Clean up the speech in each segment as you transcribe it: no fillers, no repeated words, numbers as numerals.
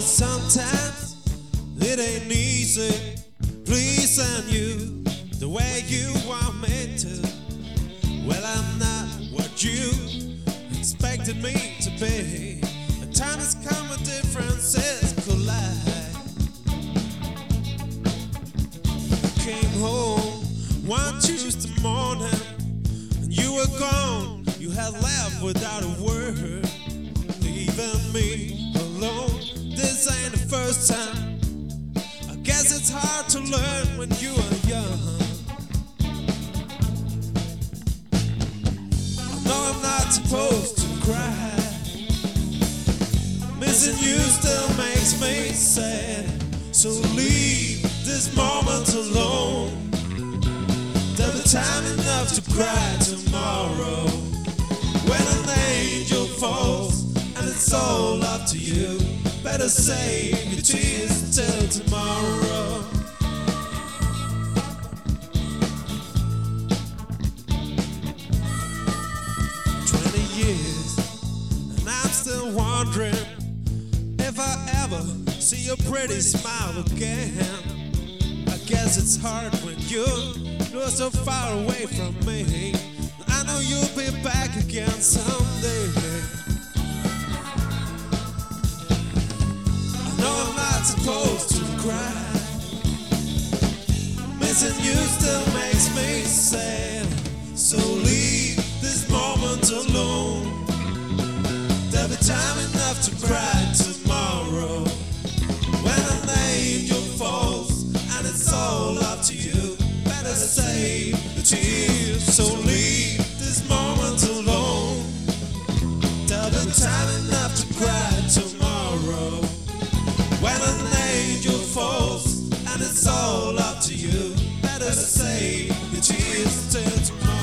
Sometimes it ain't easy pleasing you the way you want me to. Well, I'm not what you expected me to be. The time has come when differences collide. Came home one Tuesday morning and you were gone. You had left without a word, leaving me alone. This ain't the first time. I guess it's hard to learn when you are young. I know I'm not supposed to cry. Missing you still makes me sad. So leave this moment alone. There'll be time enough to cry tomorrow, when an angel falls and it's all up to you. Better save your tears till tomorrow. Years, and I'm still wondering if I ever see your pretty smile again. I guess it's hard when you're so far away from me. I know you'll be back again someday. I know I'm not supposed to cry. Missing you still makes me sad. So leave this moment alone. There'll be time enough to cry tomorrow, when an angel falls and it's all up to you. Better save the tears. So leave this moment alone. There'll be time enough to cry tomorrow, when an angel falls and it's all up to you. Better save the tears till tomorrow.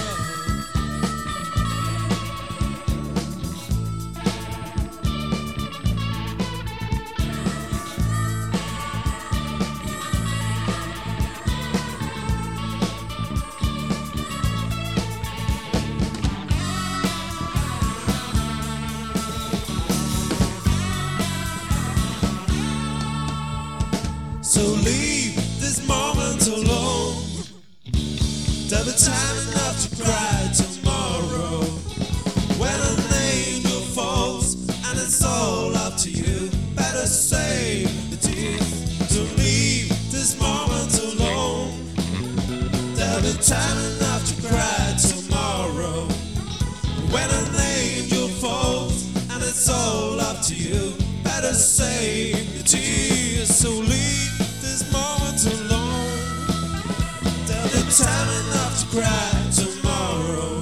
So leave this moment alone. There'll be time enough to cry tomorrow, when an angel falls and it's all up to you. Better save the tears. So leave this moment alone. There'll be time enough to cry tomorrow, when an angel falls and it's all up to you. Better save the tears. So leave this moment alone. There'll be time enough to cry tomorrow,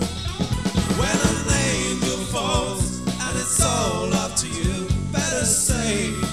when an angel falls and it's all up to you. Better save